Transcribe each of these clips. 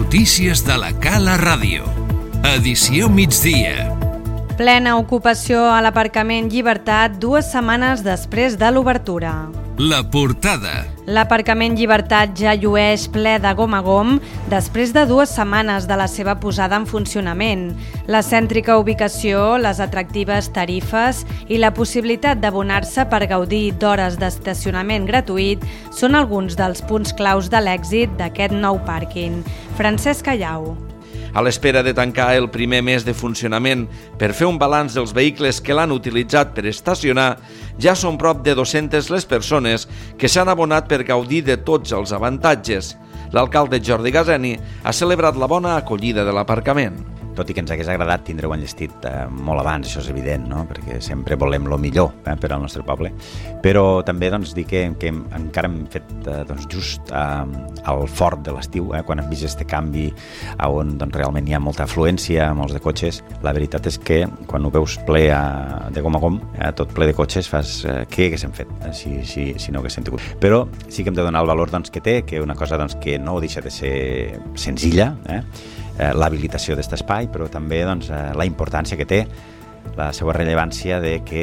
Notícies de la Cala Ràdio. Edició migdia. Plena ocupació a l'aparcament Llibertat 2 setmanes després de l'obertura. La portada. L'aparcament Llibertat ja llueix ple de gom a gom després de 2 setmanes de la seva posada en funcionament. La cèntrica ubicació, les atractives tarifes i la possibilitat d'abonar-se per gaudir d'hores d'estacionament gratuït són alguns dels punts claus de l'èxit d'aquest nou pàrquing. Francesc Callau. A l'espera de tancar el primer mes de funcionament per fer un balanç dels vehicles que l'han utilitzat per estacionar, ja són prop de 200 les persones que s'han abonat per gaudir de tots els avantatges. L'alcalde Jordi Gaseni ha celebrat la bona acollida de l'aparcament. Tot i que ens hagués agradat tindre-ho enllestit molt abans, això és evident, no? Perquè sempre volem el millor per al nostre poble. Però també dir que encara hem fet just al fort de l'estiu, quan hem vist aquest canvi on realment hi ha molta afluència, molts de cotxes. La veritat és que quan ho veus ple de gom a gom, tot ple de cotxes, fas què haguéssim fet si no haguéssim tingut. Però sí que hem de donar el valor que té, que una cosa que no deixa de ser senzilla, l'habilitació d'aquest espai, però també la importància que té, la seva rellevància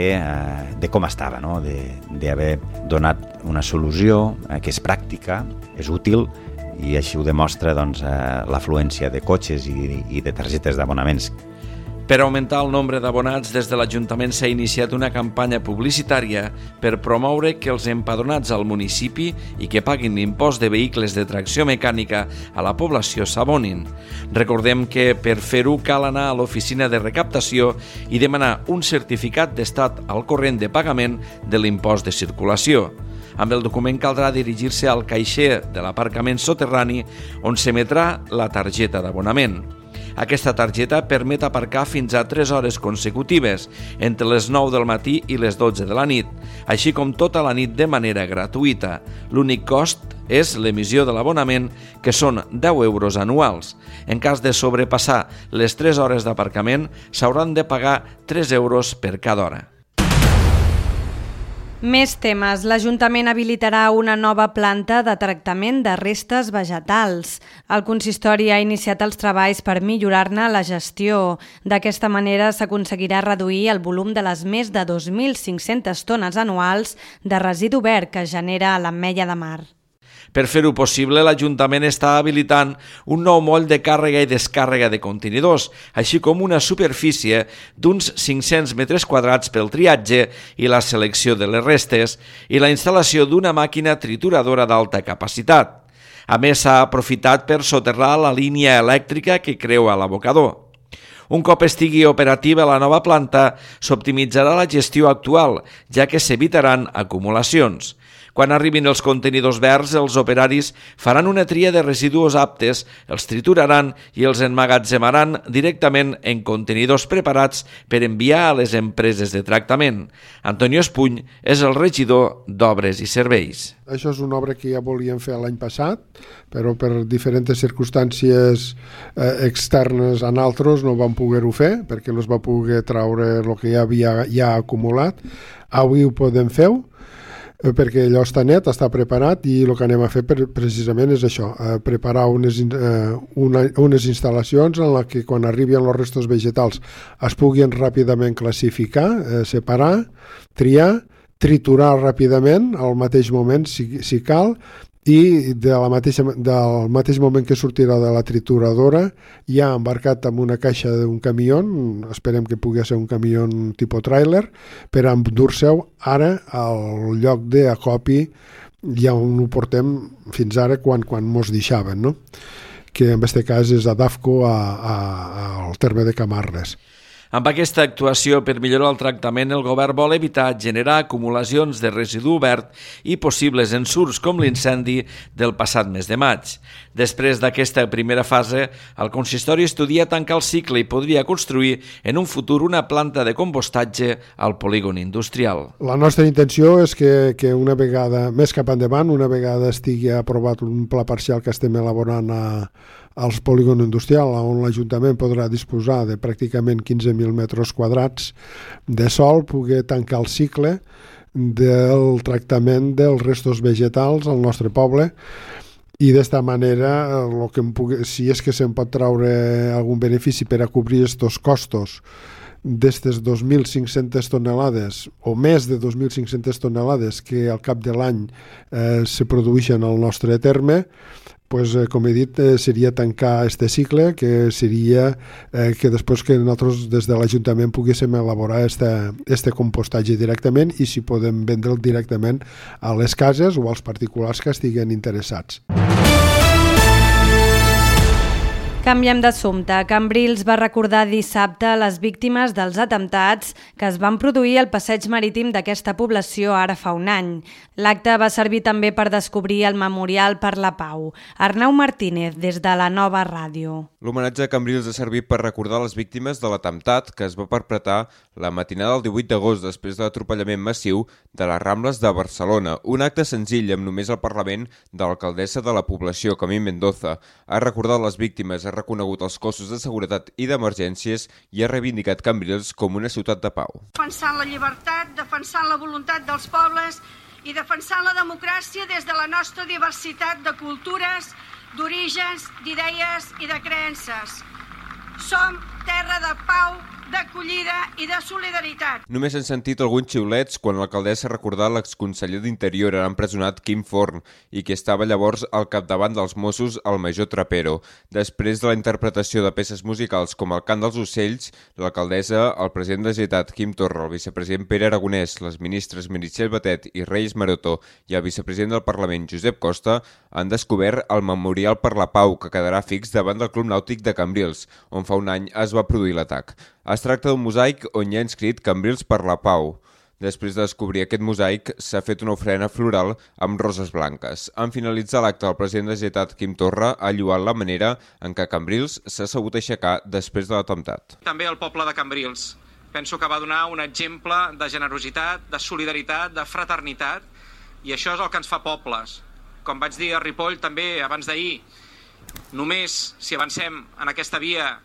de com estava, no? D'haver donat una solució que és pràctica, és útil, i així ho demostra l'afluència de cotxes i de targetes d'abonaments. Per augmentar el nombre d'abonats, des de l'Ajuntament s'ha iniciat una campanya publicitària per promoure que els empadronats al municipi i que paguin l'impost de vehicles de tracció mecànica a la població s'abonin. Recordem que per fer-ho cal anar a l'oficina de recaptació i demanar un certificat d'estat al corrent de pagament de l'impost de circulació. Amb el document caldrà dirigir-se al caixer de l'aparcament soterrani on s'emetrà la targeta d'abonament. Aquesta targeta permet aparcar fins a 3 hores consecutives, entre les 9 del matí i les 12 de la nit, així com tota la nit de manera gratuïta. L'únic cost és l'emissió de l'abonament, que són 10 euros anuals. En cas de sobrepassar les 3 hores d'aparcament, s'hauran de pagar 3 euros per cada hora. Més temes. L'Ajuntament habilitarà una nova planta de tractament de restes vegetals. El consistori ha iniciat els treballs per millorar-ne la gestió. D'aquesta manera s'aconseguirà reduir el volum de les més de 2.500 tones anuals de residu verd que genera l'Ametlla de Mar. Per fer-ho possible, l'Ajuntament està habilitant un nou moll de càrrega i descàrrega de contenidors, així com una superfície d'uns 500 metres quadrats pel triatge i la selecció de les restes i la instal·lació d'una màquina trituradora d'alta capacitat. A més, s'ha aprofitat per soterrar la línia elèctrica que creua l'abocador. Un cop estigui operativa la nova planta, s'optimitzarà la gestió actual, ja que s'evitaran acumulacions. Quan arribin els contenidors verds, els operaris faran una tria de residus aptes, els trituraran i els emmagatzemaran directament en contenidors preparats per enviar a les empreses de tractament. Antonio Espuny és el regidor d'Obres i Serveis. Això és una obra que ja volíem fer l'any passat, però per diferents circumstàncies externes a nosaltres no vam poder-ho fer, perquè no es va poder traure el que ja havia acumulat. Avui ho podem fer, perquè allò està net, està preparat, i el que anem a fer precisament és això, preparar unes instal·lacions en les que quan arribin els restos vegetals es puguin ràpidament classificar, separar, triar, triturar ràpidament al mateix moment si cal, i del mateix moment que sortirà de la trituradora ja embarcat amb una caixa d'un camió, esperem que pugui ser un camió tipus tràiler, per endur-se-ho ara al lloc d'acopi ja on ho portem fins ara quan mos deixaven, no? Que en aquest cas és a Dafco al terme de Camarles. Amb aquesta actuació per millorar el tractament, el govern vol evitar generar acumulacions de residu verd i possibles ensurts com l'incendi del passat mes de maig. Després d'aquesta primera fase, el consistori estudia tancar el cicle i podria construir en un futur una planta de compostatge al polígon industrial. La nostra intenció és que una vegada, més cap endavant, una vegada estigui aprovat un pla parcial que estem elaborant als polígon industrial, on l'Ajuntament podrà disposar de pràcticament 15.000 metres quadrats de sòl, poder tancar el cicle del tractament dels restos vegetals al nostre poble i d'esta manera, si és que se'n pot traure algun benefici per a cobrir estos costos d'estes 2.500 tonelades o més de 2.500 tonelades que al cap de l'any se produeixen al nostre terme, pues, com he dit, seria tancar este cicle, que seria que després que nosaltres des de l'Ajuntament poguéssim elaborar este compostatge directament i si podem vendre'l directament a les cases o als particulars que estiguen interessats. Canviem d'assumpte. Cambrils va recordar dissabte les víctimes dels atemptats que es van produir al passeig marítim d'aquesta població ara fa un any. L'acte va servir també per descobrir el Memorial per la Pau. Arnau Martínez, des de la Nova Ràdio. L'homenatge a Cambrils ha servit per recordar les víctimes de l'atemptat que es va perpetrar la matinada del 18 d'agost després de l'atropellament massiu de les Rambles de Barcelona. Un acte senzill amb només el Parlament de l'alcaldessa de la població, Camí Mendoza. Ha recordat les víctimes, ha reconegut els cossos de seguretat i d'emergències i ha reivindicat Cambrils com una ciutat de pau. Defensant la llibertat, defensant la voluntat dels pobles i defensant la democràcia des de la nostra diversitat de cultures, d'orígens, d'idees i de creences. Som terra de pau, d'acollida i de solidaritat. Només han sentit alguns xiulets quan l'alcaldessa ha recordat l'exconseller d'Interior empresonat Quim Forn i que estava llavors al capdavant dels Mossos, el major Trapero. Després de la interpretació de peces musicals com el Cant dels Ocells, l'alcaldessa, el president de la Generalitat Quim Torra, el vicepresident Pere Aragonès, les ministres Meritxell Batet i Reyes Maroto i el vicepresident del Parlament Josep Costa han descobert el Memorial per la Pau que quedarà fix davant del Club Nàutic de Cambrils, on fa un any es va produir l'atac. Es tracta d'un mosaic on hi ha inscrit Cambrils per la Pau. Després de descobrir aquest mosaic, s'ha fet una ofrena floral amb roses blanques. En finalitzar l'acte, el president de la Generalitat, Quim Torra, ha lloat la manera en què Cambrils s'ha sabut aixecar després de l'atemptat. També el poble de Cambrils. Penso que va donar un exemple de generositat, de solidaritat, de fraternitat, i això és el que ens fa pobles. Com vaig dir a Ripoll també abans d'ahir, només si avancem en aquesta via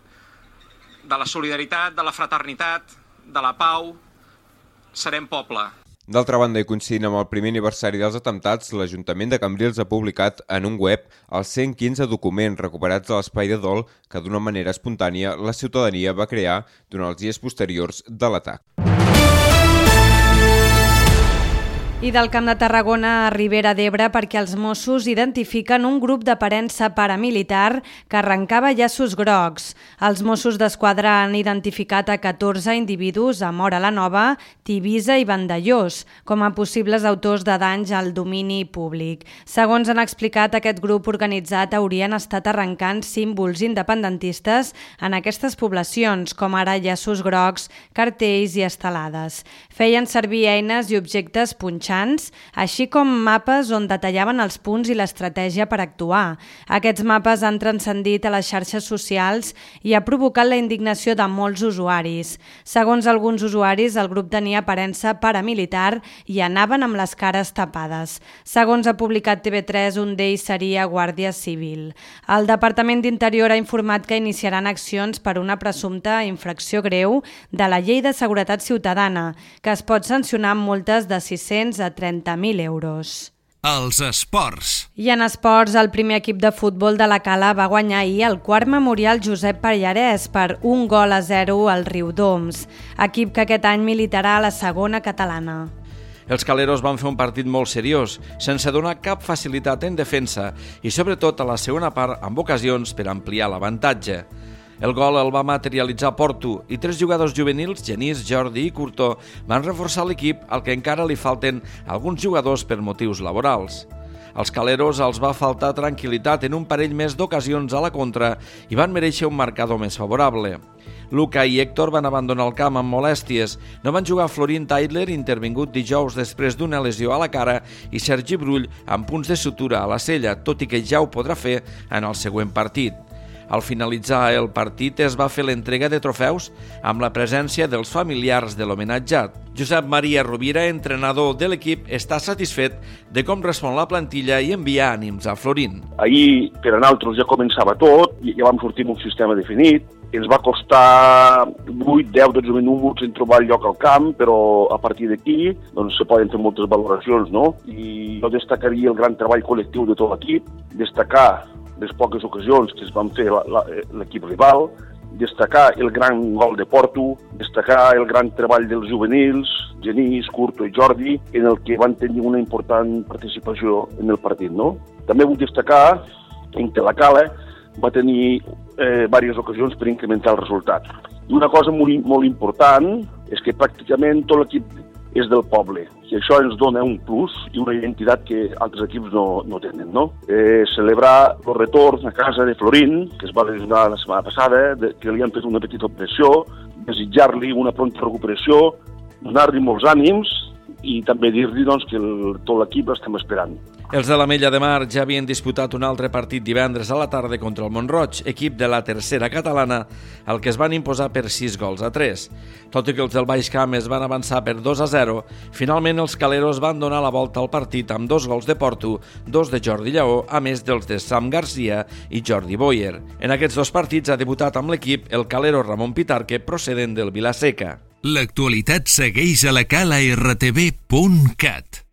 de la solidaritat, de la fraternitat, de la pau, serem poble. D'altra banda, i coincidint amb el primer aniversari dels atemptats, l'Ajuntament de Cambrils ha publicat en un web els 115 documents recuperats de l'espai de dol que d'una manera espontània la ciutadania va crear durant els dies posteriors de l'atac. I del Camp de Tarragona a Ribera d'Ebre perquè els Mossos identifiquen un grup d'aparença paramilitar que arrencava llaços grocs. Els Mossos d'Esquadra han identificat a 14 individus a Móra la Nova, Tivisa i Vandellós com a possibles autors de danys al domini públic. Segons han explicat, aquest grup organitzat haurien estat arrencant símbols independentistes en aquestes poblacions, com ara llaços grocs, cartells i estelades. Feien servir eines i objectes punxants, així com mapes on detallaven els punts i l'estratègia per actuar. Aquests mapes han transcendit a les xarxes socials i ha provocat la indignació de molts usuaris. Segons alguns usuaris, el grup tenia aparença paramilitar i anaven amb les cares tapades. Segons ha publicat TV3, un d'ells seria Guàrdia Civil. El Departament d'Interior ha informat que iniciaran accions per una presumpta infracció greu de la Llei de Seguretat Ciutadana, que es pot sancionar amb multes de 600 a 30.000 euros. Els esports. I en esports, el primer equip de futbol de la Cala va guanyar ahir el quart Memorial Josep Pallarès per 1-0 al Riudoms, equip que aquest any militarà a la segona catalana. Els caleros van fer un partit molt seriós, sense donar cap facilitat en defensa i sobretot a la segona part amb ocasions per ampliar l'avantatge. El gol el va materialitzar Porto i 3 jugadors juvenils, Genís, Jordi i Curtó, van reforçar l'equip al que encara li falten alguns jugadors per motius laborals. Als caleros els va faltar tranquil·litat en un parell més d'ocasions a la contra i van mereixer un marcador més favorable. Luca i Héctor van abandonar el camp amb molèsties. No van jugar Florin Taidler, intervingut dijous després d'una lesió a la cara, i Sergi Brull amb punts de sutura a la cella, tot i que ja ho podrà fer en el següent partit. Al finalitzar el partit es va fer l'entrega de trofeus amb la presència dels familiars de l'homenatjat. Josep Maria Rovira, entrenador de l'equip, està satisfet de com respon la plantilla i envia ànims a Florín. Ahir per a nosaltres ja començava tot, ja vam sortir amb un sistema definit. Ens va costar 8, 10, 12 minuts en trobar el lloc al camp, però a partir d'aquí doncs, se poden fer moltes valoracions, no? I jo destacaria el gran treball col·lectiu de tot l'equip, destacar les poques ocasions que es van fer l'equip rival, destacar el gran gol de Porto, destacar el gran treball dels juvenils, Genís, Curto i Jordi, en el que van tenir una important participació en el partit, no? També vull destacar que la Cala va tenir diverses ocasions per incrementar el resultat. I una cosa molt important és que pràcticament tot l'equip és del poble, i això ens dona un plus i una identitat que altres equips no tenen, no? Celebrar el retorn a casa de Florín, que es va lesionar la setmana passada, que li han fet una petita operació, desitjar-li una pronta recuperació, donar-li molts ànims i també dir-li doncs, que tot l'equip l'estem esperant. Els de l'Ametlla de Mar ja havien disputat un altre partit divendres a la tarda contra el Mont-roig, equip de la tercera catalana, al que es van imposar per 6-3. Tot i que els del Baix Camp es van avançar per 2-0, finalment els caleros van donar la volta al partit amb 2 gols de Porto, 2 de Jordi Lleó, a més dels de Sam Garcia i Jordi Boyer. En aquests 2 partits ha debutat amb l'equip el calero Ramon Pitarque, procedent del Vilaseca. L'actualitat segueix a la cala rtv.cat.